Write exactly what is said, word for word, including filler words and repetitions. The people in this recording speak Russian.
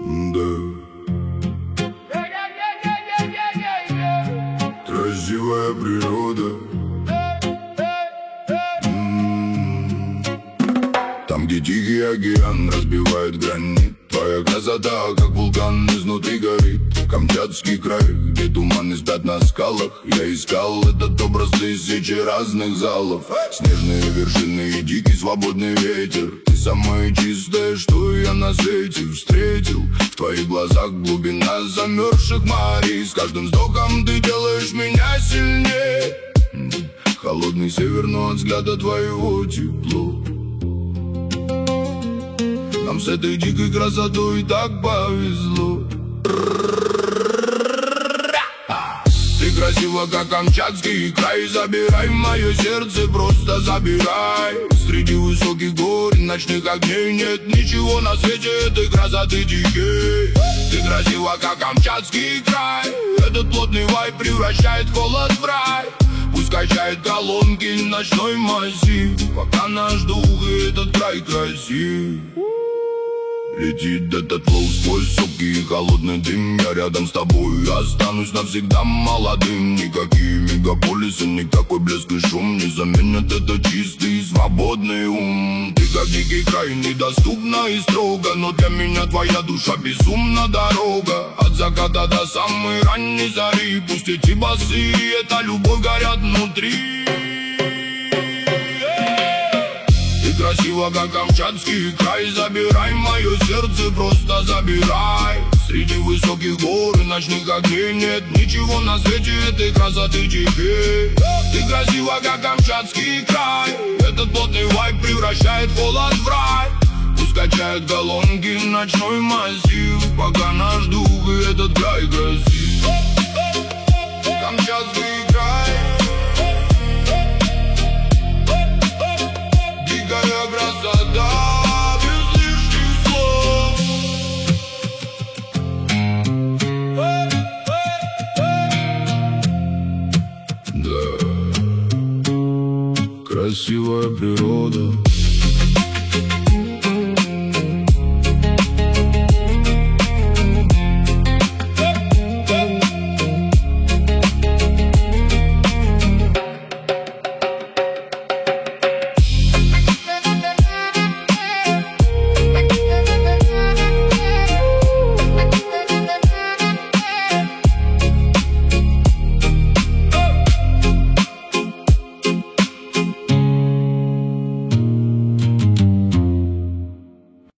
Да. Красивая природа. М-м-м. Там, где тихий океан разбивает гранит, твоя красота, как вулкан, изнутри горит. Камчатский край, где туманы спят на скалах. Я искал этот образ тысячи разных залов. Снежные вершины и дикий свободный ветер. Ты самое чистое, что я на свете встретил. В твоих глазах глубина замерзших морей. С каждым вздохом ты делаешь меня сильнее. Холодный север, но от взгляда твоего тепло. Нам с этой дикой красотой так повезло. Ты красива, как Камчатский край. Забирай мое сердце, просто забирай. Среди высоких гор и ночных огней нет ничего на свете этой красоты дикей. Ты красива, как Камчатский край. Этот плотный вайб превращает холод в рай. Пусть качает колонки ночной массив, пока наш дух и этот край красив. Летит этот флоу сквозь сопки и холодный дым. Я рядом с тобой останусь навсегда молодым. Никакие мегаполисы, никакой блеск и шум не заменят этот чистый и свободный ум. Ты как дикий край, недоступна и строго, но для меня твоя душа безумна дорога. От заката до самой ранней зари. Пусть эти басы и эта любовь горят внутри. Красиво, как Камчатский край. Забирай мое сердце, просто забирай. Среди высоких гор и ночных огней нет ничего на свете этой красоты дикей. Ты красива, как Камчатский край. Этот плотный вайб превращает холод в рай. Пусть качает колонки ночной массив, пока наш дух и этот край красив. Камчатский край. Красота без лишних слов. Да. Красивая природа.